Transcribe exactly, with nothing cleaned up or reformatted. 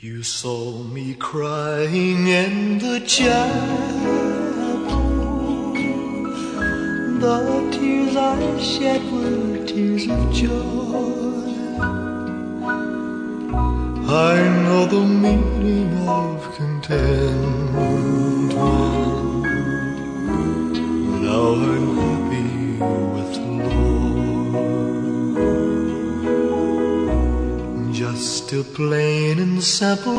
You saw me crying in the chapel. The tears I shed were tears of joy. I know the meaning of contentment. Now I'm happy with the Lord. Just a plain and simple